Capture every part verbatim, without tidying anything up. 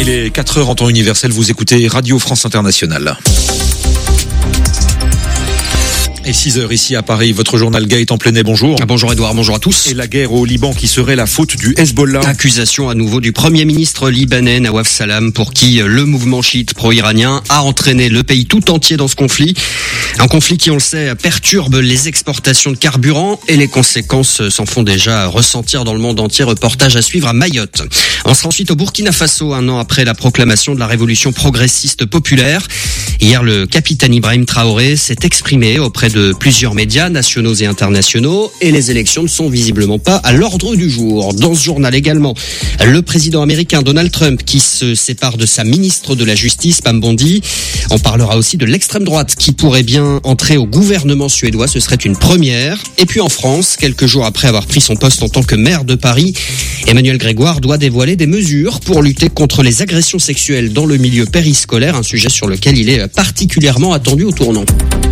Il est quatre heures en temps universel, vous écoutez Radio France Internationale. Et six heures ici à Paris, votre journal Gaëtan Plenet, bonjour. Bonjour Edouard, bonjour à tous. Et la guerre au Liban qui serait la faute du Hezbollah. Accusation à nouveau du Premier ministre libanais Nawaf Salam, pour qui le mouvement chiite pro-iranien a entraîné le pays tout entier dans ce conflit. Un conflit qui, on le sait, perturbe les exportations de carburant et les conséquences s'en font déjà ressentir dans le monde entier. Reportage à suivre à Mayotte. On sera ensuite au Burkina Faso, un an après la proclamation de la révolution progressiste populaire. Hier, le capitaine Ibrahim Traoré s'est exprimé auprès de plusieurs médias nationaux et internationaux, et les élections ne sont visiblement pas à l'ordre du jour. Dans ce journal également, le président américain Donald Trump qui se sépare de sa ministre de la Justice, Pam Bondi. On parlera aussi de l'extrême droite qui pourrait bien entrer au gouvernement suédois, ce serait une première. Et puis en France, quelques jours après avoir pris son poste en tant que maire de Paris, Emmanuel Grégoire doit dévoiler des mesures pour lutter contre les agressions sexuelles dans le milieu périscolaire, un sujet sur lequel il est particulièrement attendu au tournant.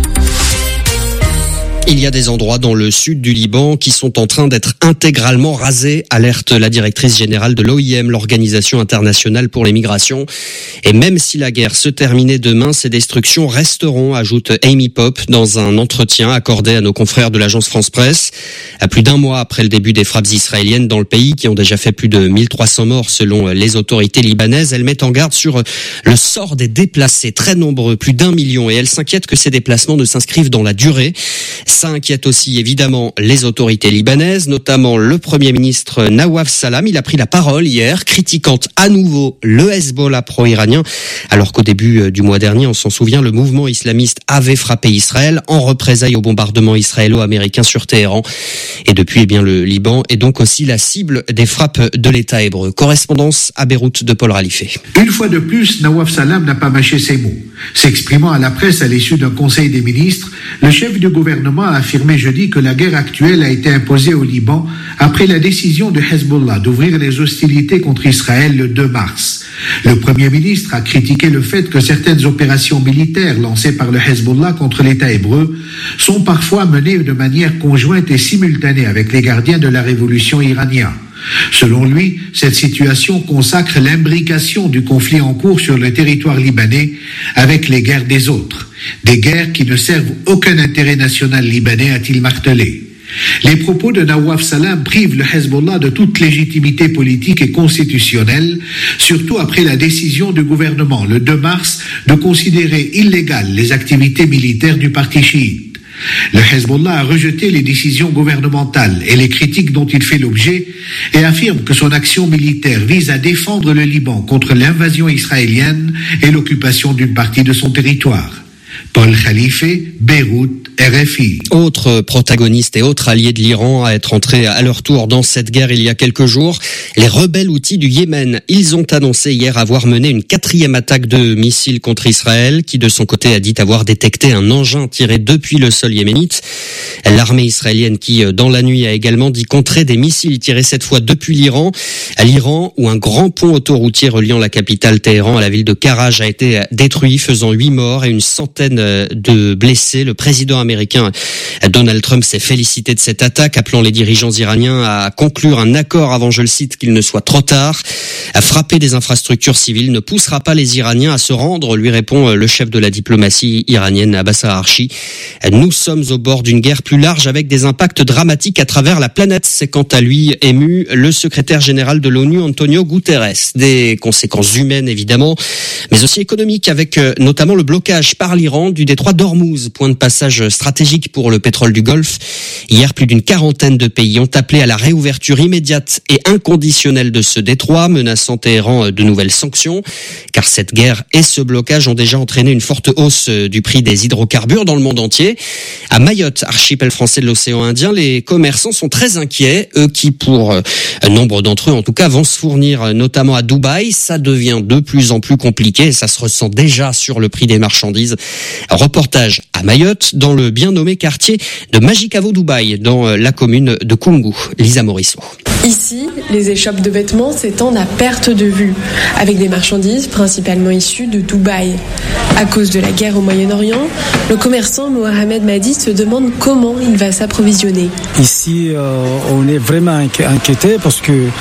Il y a des endroits dans le sud du Liban qui sont en train d'être intégralement rasés, alerte la directrice générale de l'O I M, l'Organisation internationale pour les migrations. Et même si la guerre se terminait demain, ces destructions resteront, ajoute Amy Pope dans un entretien accordé à nos confrères de l'agence France Presse. À plus d'un mois après le début des frappes israéliennes dans le pays, qui ont déjà fait plus de mille trois cents morts selon les autorités libanaises, elle met en garde sur le sort des déplacés, très nombreux, plus d'un million, et elle s'inquiète que ces déplacements ne s'inscrivent dans la durée. Ça inquiète aussi évidemment les autorités libanaises, notamment le Premier ministre Nawaf Salam. Il a pris la parole hier, critiquant à nouveau le Hezbollah pro-iranien, alors qu'au début du mois dernier, on s'en souvient, le mouvement islamiste avait frappé Israël en représailles au bombardement israélo-américain sur Téhéran. Et depuis, eh bien, le Liban est donc aussi la cible des frappes de l'État hébreu. Correspondance à Beyrouth de Paul Ralifé. Une fois de plus, Nawaf Salam n'a pas mâché ses mots. S'exprimant à la presse à l'issue d'un conseil des ministres, le chef du gouvernement a affirmé jeudi que la guerre actuelle a été imposée au Liban après la décision de Hezbollah d'ouvrir les hostilités contre Israël le deux mars. Le Premier ministre a critiqué le fait que certaines opérations militaires lancées par le Hezbollah contre l'État hébreu sont parfois menées de manière conjointe et simultanée avec les gardiens de la révolution iranienne. Selon lui, cette situation consacre l'imbrication du conflit en cours sur le territoire libanais avec les guerres des autres. Des guerres qui ne servent aucun intérêt national libanais, a-t-il martelé. Les propos de Nawaf Salam privent le Hezbollah de toute légitimité politique et constitutionnelle, surtout après la décision du gouvernement le deux mars de considérer illégales les activités militaires du parti chiite. Le Hezbollah a rejeté les décisions gouvernementales et les critiques dont il fait l'objet et affirme que son action militaire vise à défendre le Liban contre l'invasion israélienne et l'occupation d'une partie de son territoire. Paul Khalifé, Beyrouth, R F I. Autre protagoniste et autre allié de l'Iran à être entré à leur tour dans cette guerre il y a quelques jours, les rebelles houthis du Yémen. Ils ont annoncé hier avoir mené une quatrième attaque de missiles contre Israël, qui de son côté a dit avoir détecté un engin tiré depuis le sol yéménite. L'armée israélienne qui, dans la nuit, a également dit contrer des missiles tirés cette fois depuis l'Iran. À l'Iran, où un grand pont autoroutier reliant la capitale Téhéran à la ville de Karaj a été détruit, faisant huit morts et une centaine de blessés. Le président américain Donald Trump s'est félicité de cette attaque, appelant les dirigeants iraniens à conclure un accord avant, je le cite, qu'il ne soit trop tard. À frapper des infrastructures civiles ne poussera pas les Iraniens à se rendre, lui répond le chef de la diplomatie iranienne Abbas Araghchi. Nous sommes au bord d'une guerre plus large avec des impacts dramatiques à travers la planète. C'est quant à lui ému le secrétaire général de l'ONU, Antonio Guterres. Des conséquences humaines évidemment, mais aussi économiques, avec notamment le blocage par l'Iran du détroit d'Ormuz, point de passage stratégique pour le pétrole du Golfe. Hier, plus d'une quarantaine de pays ont appelé à la réouverture immédiate et inconditionnelle de ce détroit, menaçant Téhéran de nouvelles sanctions, car cette guerre et ce blocage ont déjà entraîné une forte hausse du prix des hydrocarbures dans le monde entier. À Mayotte, archipel français de l'océan Indien, les commerçants sont très inquiets, eux qui, pour euh, nombre d'entre eux en tout cas, vont se fournir notamment à Dubaï. Ça devient de plus en plus compliqué et ça se ressent déjà sur le prix des marchandises. Reportage à Mayotte, dans le bien nommé quartier de Majikavo Dubaï, dans la commune de Koungou. Lisa Morisseau. Ici, les échoppes de vêtements s'étendent à perte de vue, avec des marchandises principalement issues de Dubaï. À cause de la guerre au Moyen-Orient, le commerçant Mohamed Madi se demande comment il va s'approvisionner. Ici, euh, on est vraiment inquiété parce que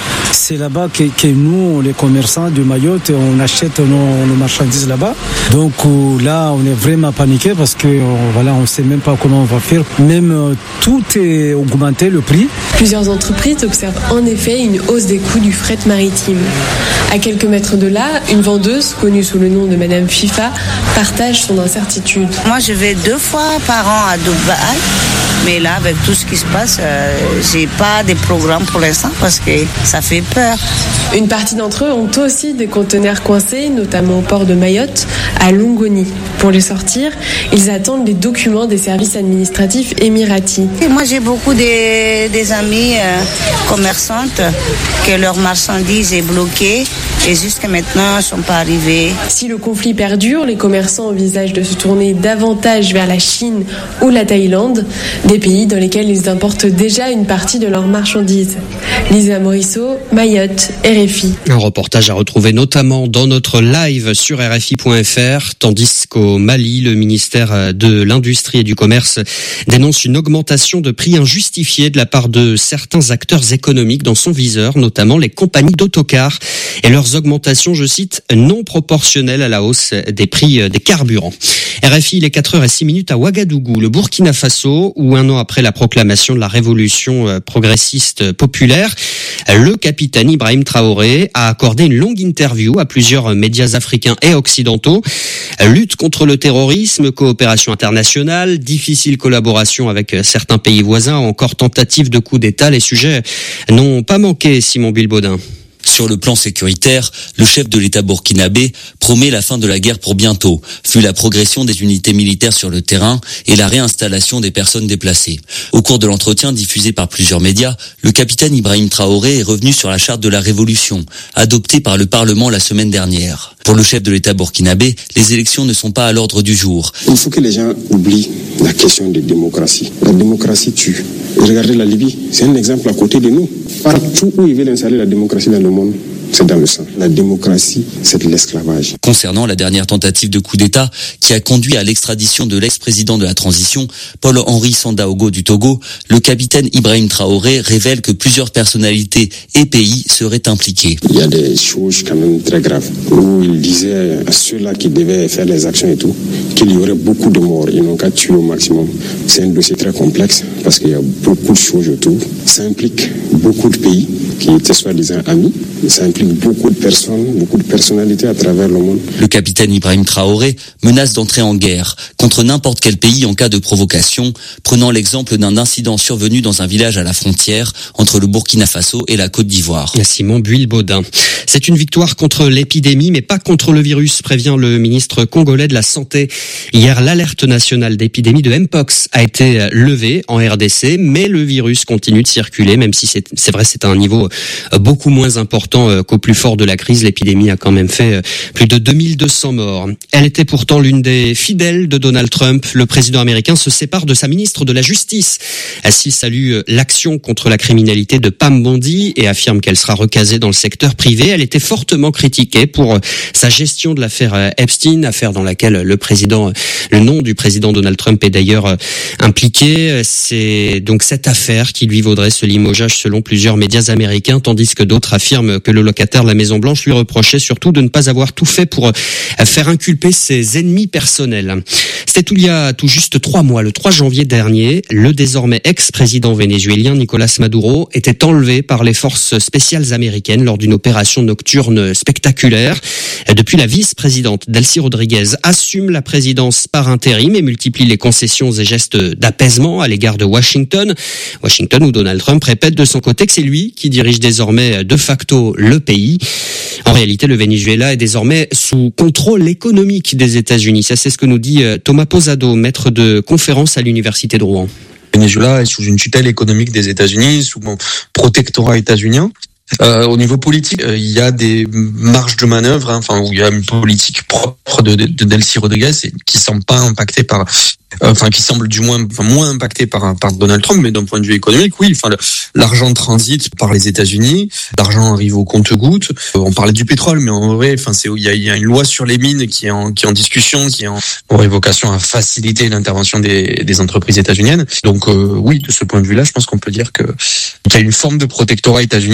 C'est là-bas que, que nous, les commerçants de Mayotte, on achète nos, nos marchandises là-bas. Donc là, on est vraiment paniqué parce que voilà, on ne sait même pas comment on va faire. Même tout est augmenté, le prix. Plusieurs entreprises observent en effet une hausse des coûts du fret maritime. À quelques mètres de là, une vendeuse, connue sous le nom de Madame FIFA, partage son incertitude. Moi, je vais deux fois par an à Dubaï, mais là, avec tout ce qui se passe, euh, j'ai pas de programme pour l'instant parce que ça fait peur. Une partie d'entre eux ont aussi des conteneurs coincés, notamment au port de Mayotte, à Longoni. Pour les sortir, ils attendent les documents des services administratifs émiratis. Et moi, j'ai beaucoup de, des amis euh, commerçantes que leur marchandise est bloquée et jusqu'à maintenant, ils ne sont pas arrivés. Si le conflit perdure, les commerçants envisagent de se tourner davantage vers la Chine ou la Thaïlande, des pays dans lesquels ils importent déjà une partie de leurs marchandises. Lisa Morisseau, Mayotte, R F I. Un reportage à retrouver notamment dans notre live sur R F I point F R, tandis qu'au Mali, le ministère de l'Industrie et du Commerce dénonce une augmentation de prix injustifiée de la part de certains acteurs économiques dans son viseur, notamment les compagnies d'autocars, et leurs augmentations, je cite, non proportionnelles à la hausse des prix des carburants. R F I, il est quatre heures six minutes à Ouagadougou, le Burkina Faso, où un an après la proclamation de la révolution progressiste populaire, le capitaine Ibrahim Traoré a accordé une longue interview à plusieurs médias africains et occidentaux. Lutte contre le terrorisme, coopération internationale, difficile collaboration avec certains pays voisins, encore tentative de coup d'État, les sujets n'ont pas manqué, Simon Bilbaudin. Sur le plan sécuritaire, le chef de l'État burkinabé promet la fin de la guerre pour bientôt, fut la progression des unités militaires sur le terrain et la réinstallation des personnes déplacées. Au cours de l'entretien diffusé par plusieurs médias, le capitaine Ibrahim Traoré est revenu sur la charte de la révolution, adoptée par le Parlement la semaine dernière. Pour le chef de l'État burkinabé, les élections ne sont pas à l'ordre du jour. Il faut que les gens oublient la question de démocratie. La démocratie tue. Regardez la Libye, c'est un exemple à côté de nous. Partout où ils veulent installer la démocratie dans le monde, c'est dans le sang. La démocratie, c'est de l'esclavage. Concernant la dernière tentative de coup d'État qui a conduit à l'extradition de l'ex-président de la transition, Paul-Henri Sandaogo du Togo, le capitaine Ibrahim Traoré révèle que plusieurs personnalités et pays seraient impliqués. Il y a des choses quand même très graves où il disait à ceux-là qui devaient faire les actions et tout qu'il y aurait beaucoup de morts. Ils n'ont qu'à tuer au maximum. C'est un dossier très complexe parce qu'il y a beaucoup de choses autour. Ça implique beaucoup de pays qui étaient soi-disant amis. Ça implique beaucoup de personnes, beaucoup de personnalités à travers le monde. Le capitaine Ibrahim Traoré menace d'entrer en guerre contre n'importe quel pays en cas de provocation, prenant l'exemple d'un incident survenu dans un village à la frontière entre le Burkina Faso et la Côte d'Ivoire. Simon Buil-Baudin. C'est une victoire contre l'épidémie, mais pas contre le virus, prévient le ministre congolais de la Santé. Hier, l'alerte nationale d'épidémie de Mpox a été levée en R D C, mais le virus continue de circuler, même si c'est, c'est vrai, c'est à un niveau beaucoup moins important qu'au plus fort de la crise. L'épidémie a quand même fait plus de deux mille deux cents morts. Elle était pourtant l'une des fidèles de Donald Trump. Le président américain se sépare de sa ministre de la Justice. S'il salue l'action contre la criminalité de Pam Bondi et affirme qu'elle sera recasée dans le secteur privé, elle était fortement critiquée pour sa gestion de l'affaire Epstein, affaire dans laquelle le président, le nom du président Donald Trump est d'ailleurs impliqué. C'est donc cette affaire qui lui vaudrait ce limogeage selon plusieurs médias américains, tandis que d'autres affirment que le locataire de la Maison-Blanche lui reprochait surtout de ne pas avoir tout fait pour faire inculper ses ennemis personnels. C'était tout il y a tout juste trois mois, le trois janvier dernier, le désormais ex-président vénézuélien Nicolas Maduro était enlevé par les forces spéciales américaines lors d'une opération nocturne spectaculaire. Depuis, la vice-présidente Delcy Rodriguez assume la présidence par intérim et multiplie les concessions et gestes d'apaisement à l'égard de Washington. Washington où Donald Trump répète de son côté que c'est lui qui dirige désormais de facto le pays. En réalité, le Venezuela est désormais sous contrôle économique des États-Unis. Ça, c'est ce que nous dit Thomas Posado, maître de conférence à l'université de Rouen. Le Venezuela est sous une tutelle économique des États-Unis, sous un protectorat états-unien. Euh, au niveau politique, euh, il y a des marges de manœuvre, hein, enfin où il y a une politique propre de, de, de Delcy Rodriguez et qui semble pas impactée par, euh, enfin qui semble du moins, enfin moins impactée par par Donald Trump, mais d'un point de vue économique, oui, enfin le, l'argent transite par les États-Unis, l'argent arrive au compte-gouttes. Euh, on parlait du pétrole, mais en vrai, enfin c'est il y a, il y a une loi sur les mines qui est en qui est en discussion, qui est en aurait vocation à faciliter l'intervention des des entreprises états-uniennes. Donc euh, oui, de ce point de vue-là, je pense qu'on peut dire que qu'il y a une forme de protectorat états-unien, du moins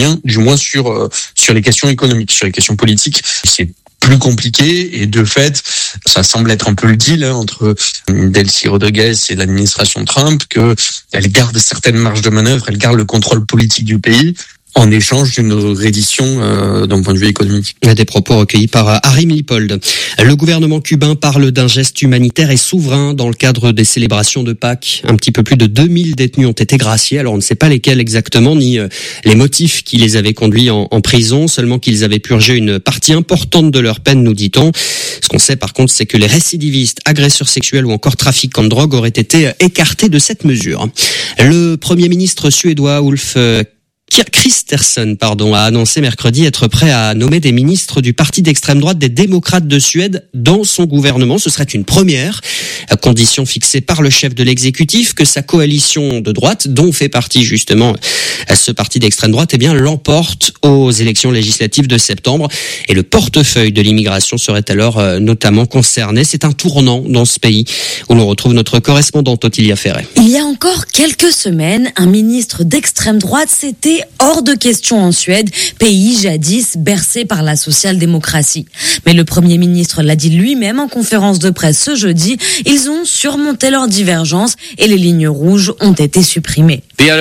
moins sur euh, sur les questions économiques. Sur les questions politiques, c'est plus compliqué et de fait, ça semble être un peu le deal hein, entre Delcy Rodriguez et l'administration Trump, que elle garde certaines marges de manœuvre, elle garde le contrôle politique du pays en échange d'une reddition euh, d'un point de vue économique. Des propos recueillis par Harim Lipold. Le gouvernement cubain parle d'un geste humanitaire et souverain dans le cadre des célébrations de Pâques. Un petit peu plus de deux mille détenus ont été graciés. Alors on ne sait pas lesquels exactement, ni les motifs qui les avaient conduits en, en prison, seulement qu'ils avaient purgé une partie importante de leur peine, nous dit-on. Ce qu'on sait par contre, c'est que les récidivistes, agresseurs sexuels ou encore trafiquants de drogue auraient été écartés de cette mesure. Le Premier ministre suédois Ulf Kristersson, pardon, a annoncé mercredi être prêt à nommer des ministres du parti d'extrême droite des démocrates de Suède dans son gouvernement. Ce serait une première, à condition fixée par le chef de l'exécutif que sa coalition de droite, dont fait partie justement ce parti d'extrême droite, eh bien, l'emporte aux élections législatives de septembre. Et le portefeuille de l'immigration serait alors euh, notamment concerné. C'est un tournant dans ce pays où l'on retrouve notre correspondante Ottilia Ferret. Il y a encore quelques semaines, un ministre d'extrême droite s'était hors de question en Suède, pays jadis bercé par la social-démocratie. Mais le Premier ministre l'a dit lui-même en conférence de presse ce jeudi, ils ont surmonté leurs divergences et les lignes rouges ont été supprimées.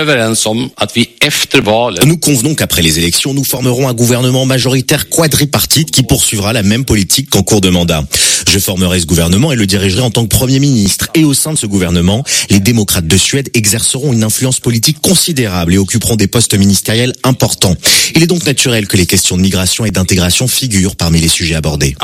Nous convenons qu'après les élections, nous formerons un gouvernement majoritaire quadripartite qui poursuivra la même politique qu'en cours de mandat. Je formerai ce gouvernement et le dirigerai en tant que Premier ministre. Et au sein de ce gouvernement, les démocrates de Suède exerceront une influence politique considérable et occuperont des postes ministériels importants. Il est donc naturel que les questions de migration et d'intégration figurent parmi les sujets abordés.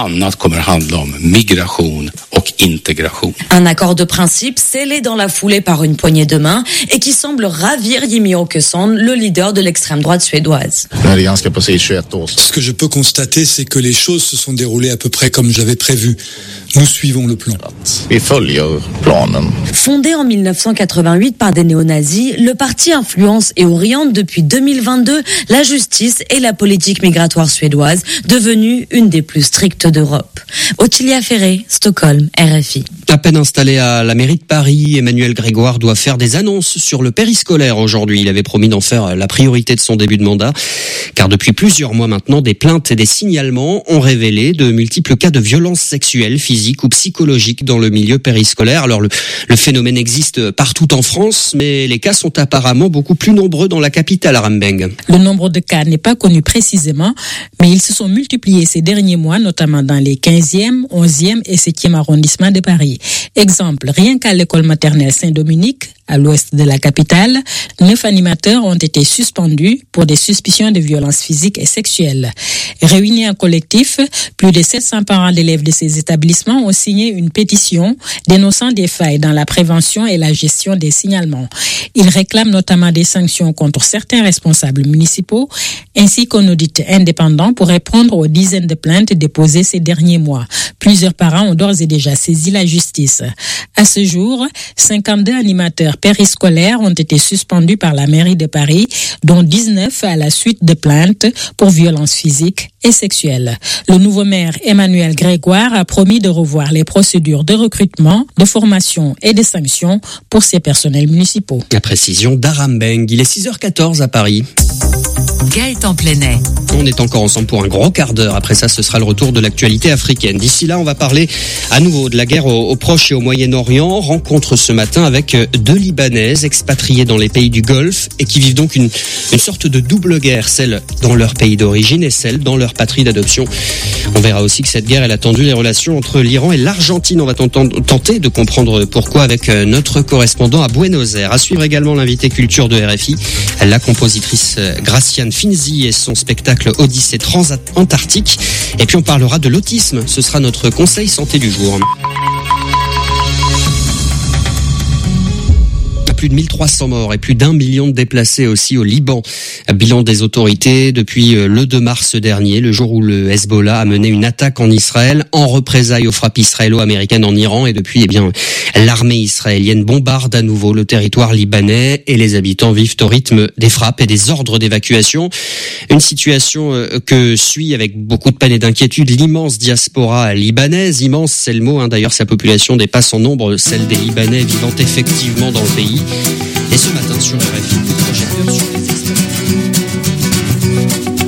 Un accord de principe scellé dans la foulée par une poignée de main et qui semble ravir Jimmie Åkesson, le leader de l'extrême droite suédoise. Ce que je peux constater, c'est que les choses se sont déroulées à peu près comme j'avais prévu. Nous suivons le plan. Fondé en mille neuf cent quatre-vingt-huit par des néo-nazis, le parti influence et oriente depuis deux mille vingt-deux la justice et la politique migratoire suédoise, devenue une des plus strictes d'Europe. Ottilia Ferret, Stockholm, R F I. À peine installé à la mairie de Paris, Emmanuel Grégoire doit faire des annonces sur le périscolaire aujourd'hui. Il avait promis d'en faire la priorité de son début de mandat, car depuis plusieurs mois maintenant, des plaintes et des signalements ont révélé de multiples cas de violences sexuelles, physiques ou psychologiques dans le milieu périscolaire. Alors le, le phénomène existe partout en France, mais les cas sont apparemment beaucoup plus nombreux dans la capitale, Rambeng. Le nombre de cas n'est pas connu précisément, mais ils se sont multipliés ces derniers mois, notamment dans les quinzième, onzième et septième arrondissements de Paris. Exemple, rien qu'à l'école maternelle Saint-Dominique, à l'ouest de la capitale, neuf animateurs ont été suspendus pour des suspicions de violences physiques et sexuelles. Réunis en collectif, plus de sept cents parents d'élèves de ces établissements ont signé une pétition dénonçant des failles dans la prévention et la gestion des signalements. Ils réclament notamment des sanctions contre certains responsables municipaux, ainsi qu'un audit indépendant pour répondre aux dizaines de plaintes déposées ces derniers mois. Plusieurs parents ont d'ores et déjà saisi la justice. À ce jour, cinquante-deux animateurs périscolaires ont été suspendus par la mairie de Paris, dont dix-neuf à la suite de plaintes pour violences physiques et sexuelles. Le nouveau maire Emmanuel Grégoire a promis de revoir les procédures de recrutement, de formation et de sanctions pour ces personnels municipaux. La précision d'Arambeng, il est six heures quatorze à Paris. Gaëtan Plenet. On est encore ensemble pour un gros quart d'heure. Après ça, ce sera le retour de l'actualité africaine. D'ici là, on va parler à nouveau de la guerre au, au Proche et au Moyen-Orient. Rencontre ce matin avec deux Libanaises expatriées dans les pays du Golfe et qui vivent donc une, une sorte de double guerre, celle dans leur pays d'origine et celle dans leur patrie d'adoption. On verra aussi que cette guerre, elle a tendu les relations entre l'Iran et l'Argentine. On va tenter de comprendre pourquoi avec notre correspondant à Buenos Aires. À suivre également l'invité culture de R F I, la compositrice Graciane Finzi et son spectacle Odyssée Transantarctique. Et puis on parlera de l'autisme. Ce sera notre conseil santé du jour. Plus de mille trois cents morts et plus d'un million de déplacés aussi au Liban. Bilan des autorités depuis le deux mars dernier, le jour où le Hezbollah a mené une attaque en Israël en représailles aux frappes israélo-américaines en Iran. Et depuis, eh bien, l'armée israélienne bombarde à nouveau le territoire libanais et les habitants vivent au rythme des frappes et des ordres d'évacuation. Une situation que suit avec beaucoup de peine et d'inquiétude l'immense diaspora libanaise. Immense, c'est le mot, hein. D'ailleurs, sa population dépasse en nombre celle des Libanais vivant effectivement dans le pays. Et ce matin sur R F I, projecteur sur les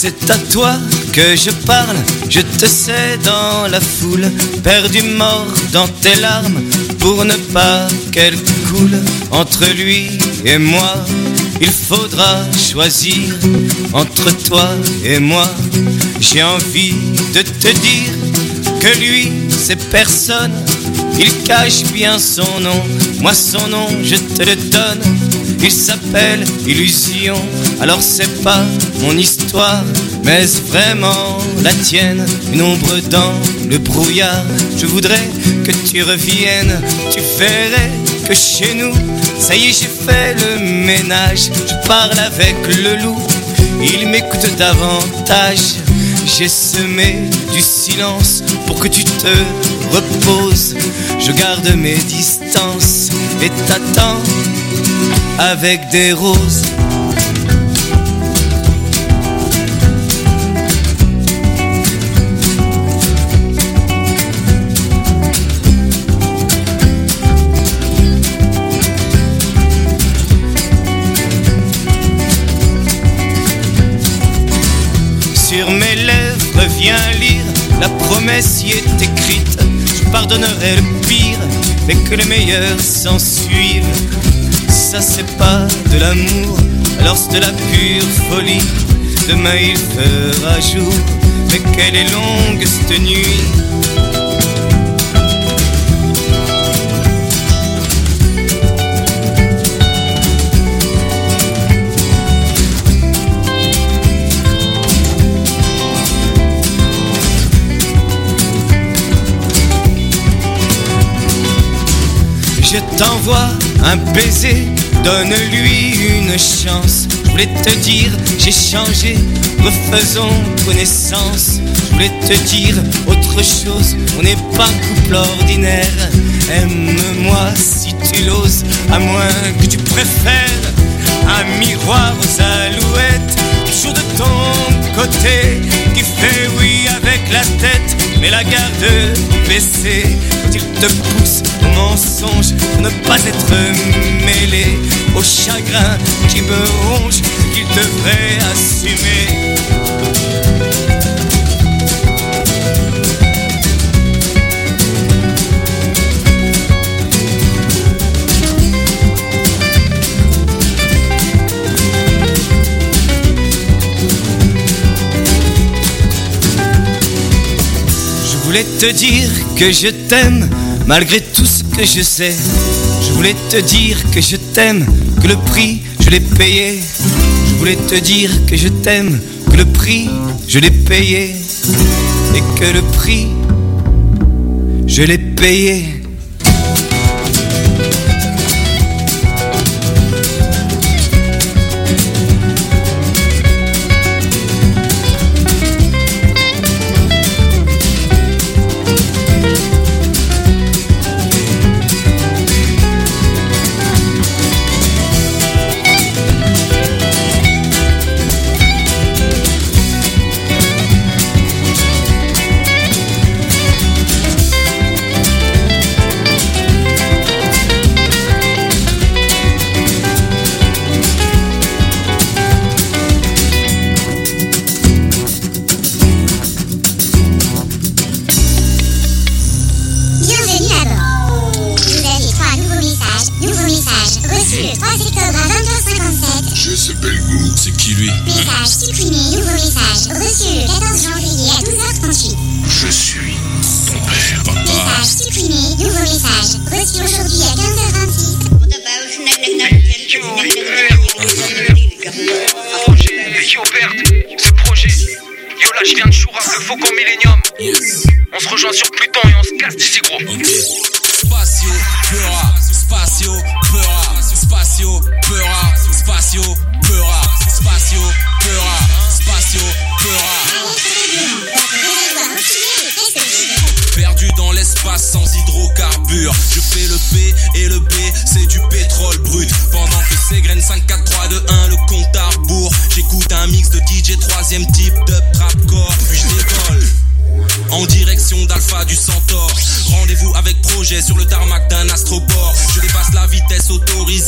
C'est à toi que je parle, je te sais dans la foule, perdu mort dans tes larmes, pour ne pas qu'elles coulent. Entre lui et moi, il faudra choisir, entre toi et moi. J'ai envie de te dire que lui, c'est personne, il cache bien son nom, moi son nom je te le donne. Il s'appelle Illusion, alors c'est pas mon histoire, mais vraiment la tienne. Une ombre dans le brouillard, je voudrais que tu reviennes. Tu verrais que chez nous, ça y est j'ai fait le ménage. Je parle avec le loup, il m'écoute davantage. J'ai semé du silence pour que tu te reposes. Je garde mes distances et t'attends avec des roses. Sur mes lèvres, viens lire, la promesse y est écrite. Je pardonnerai le pire, mais que le meilleur s'en suive. Ça c'est pas de l'amour, alors c'est de la pure folie. Demain il fera jour, mais qu'elle est longue cette nuit. Je t'envoie un baiser, donne-lui une chance. Je voulais te dire, j'ai changé, refaisons connaissance. Je voulais te dire autre chose, on n'est pas couple ordinaire. Aime-moi si tu l'oses, à moins que tu préfères un miroir aux alouettes, toujours de ton côté, qui fait oui avec la tête, mais la garde baissée. Quand il te pousse au mensonge pour ne pas être mêlé au chagrin qui me ronge, qu'il devrait assumer. Je voulais te dire que je t'aime, malgré tout ce que je sais. Je voulais te dire que je t'aime, que le prix, je l'ai payé. Je voulais te dire que je t'aime, que le prix, je l'ai payé. Et que le prix, je l'ai payé.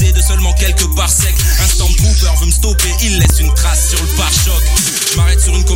Instant Trooper veut me stopper, il laisse une trace sur le pare-choc. Je m'arrête sur une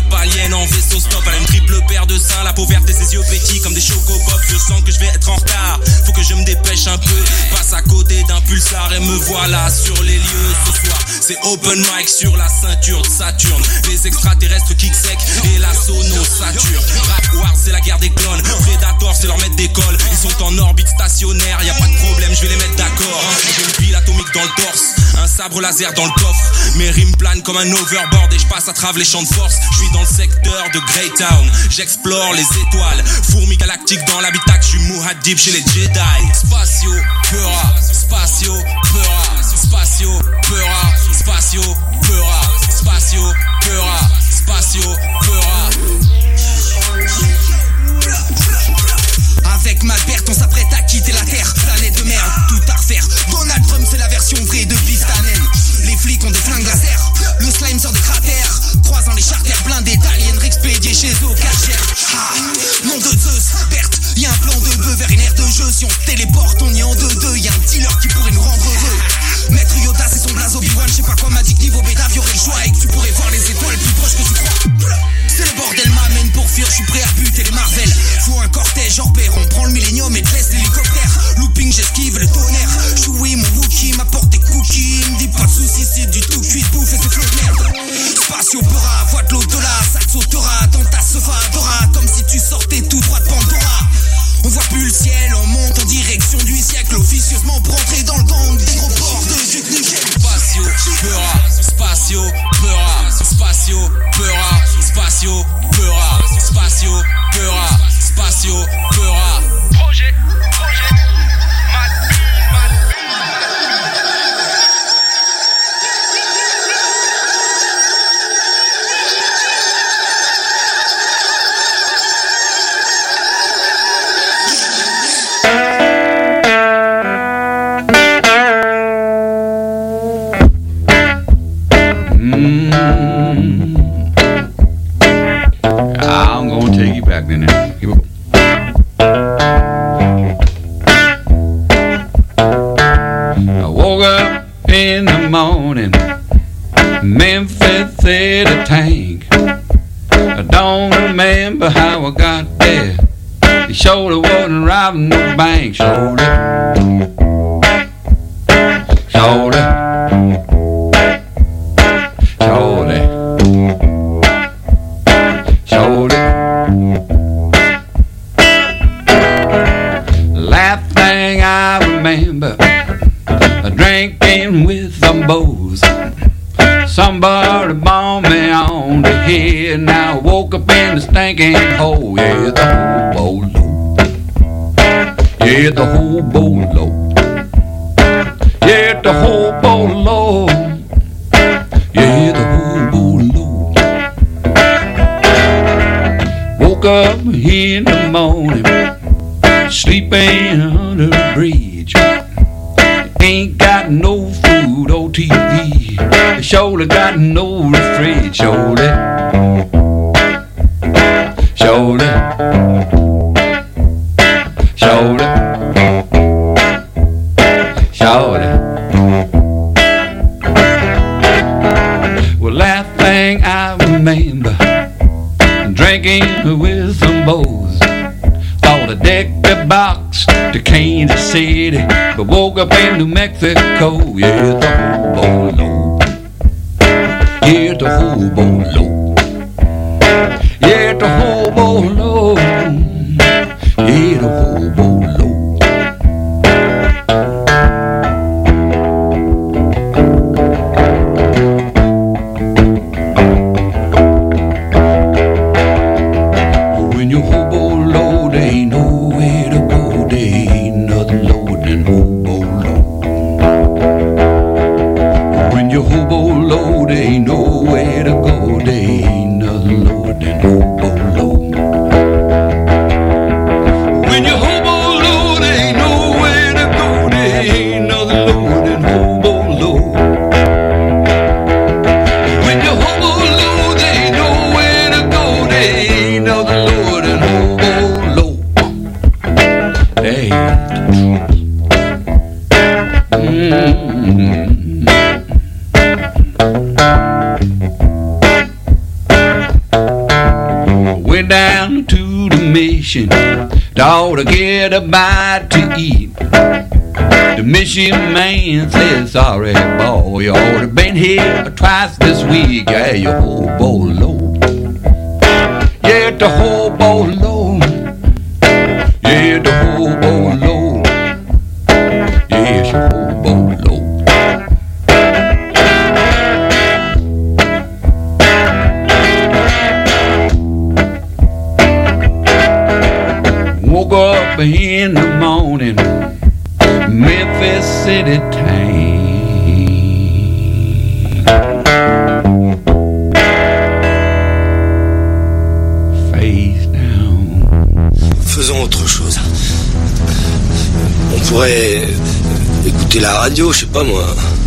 club alien en vaisseau stop. Elle a une triple paire de seins, la pauvreté et ses yeux petits comme des chocopops. Je sens que je vais être en retard, faut que je me dépêche un peu. Passe à côté d'un pulsar et me voilà sur les lieux. Ce soir c'est open mic sur la ceinture de Saturne. Les extraterrestres kick sec et la sono sature. Rap Wars c'est la guerre des clones, Predator c'est leur maître d'école. Ils sont en orbite stationnaire, y a pas de problème, je vais les mettre d'accord. J'ai une pile atomique dans le torse, un sabre laser dans le coffre. Mes rimes planent comme un overboard et je passe à travers les champs de force. Je suis dans le secteur de Greytown, j'explore les étoiles. Fourmis galactiques dans l'habitacle, je suis Muad'Dib chez les Jedi. Spatio, Peura, Spatio, Peura, Spatio, Peura, Spatio, Peura, Spatio, Peura, Spatio, Peura. Avec Malbert, on s'apprête à quitter la terre. Planète de merde, tout à refaire. Donald Trump, c'est la version vraie de Pistanen. Les flics ont des flingues laser. Le slime sort des cratères. Croisant les charters blindés d'aliens expédiés chez eux au Karcher. Ah, nom de Zeus, Berthe, y'a un plan de bœuf vers une aire de jeu. Si on se téléporte, on y est en deux-deux. Y'a un dealer qui pourrait nous rendre heureux. Maître Yoda, c'est son blaze Obi-Wan. J'sais pas quoi m'a dit que niveau bêta, y'aurait le choix et que tu pourrais voir les étoiles plus proches que tu crois. C'est le bordel, m'amène pour fuir. J'suis prêt à buter les Marvel. Faut un cortège hors pair. On prend le millénium et te laisse l'hélicoptère. Looping, j'esquive le tonnerre. Chewie, mon Wookie m'apporte des cookies. Me dis pas de soucis, c'est du tout cuit, bouffe et c'est flot de merde. Spatio Peura, voix de l'au-delà. Ça te sautera dans ta sofa Dora. Comme si tu sortais tout droit de Pandora. On voit plus le ciel, on monte en direction du siècle. Officieusement pour entrer dans le gang des gros ports de Duke Nukem. Spatio Peura, Spatio Peura, Spatio Peura, Spatio Peura, Spatio Peura, Spatio Peura. Projet, projet, mat, mat, I'm gonna take you back then. Here we go. I woke up in the morning, Memphis hit a tank. I don't remember how I got there. He surely wasn't robbing no bank. Surely, surely, surely, surely. Last thing I remember, drinking with some boys. Somebody bombed me on the head. Now I woke up in the stinking hole. Yeah, the whole boat low. Yeah, the whole boat low. Yeah, the whole boat low. Yeah, the whole boat low. Woke up in the morning, sleeping under a bridge. Ain't got no food or T V. Surely got no refrigerator. Surely, surely, surely, surely. Well, last thing I remember, drinking with some boys. Thought I decked the box to Kansas City, but woke up in New Mexico. Yeah, the whole boat low. Yeah, the whole boat low. Yeah, the whole boat low. Yeah, the whole boat low. When your whole boat low, there ain't nowhere to go. There ain't nothing lower than hobo low. When your hobo low, there ain't nowhere to go. There ain't nothing lower than hobo low. When your hobo way down to the mission, dog to get a bite to eat. The mission man says, sorry, boy, you ought to been here twice this week. Yeah, you hobo low. Yeah, the hobo low. Yeah, the hobo low. Yeah, she hobo low. Woke up in the morning, Memphis City time. Face down. Faisons autre chose. On pourrait écouter la radio, je sais pas moi.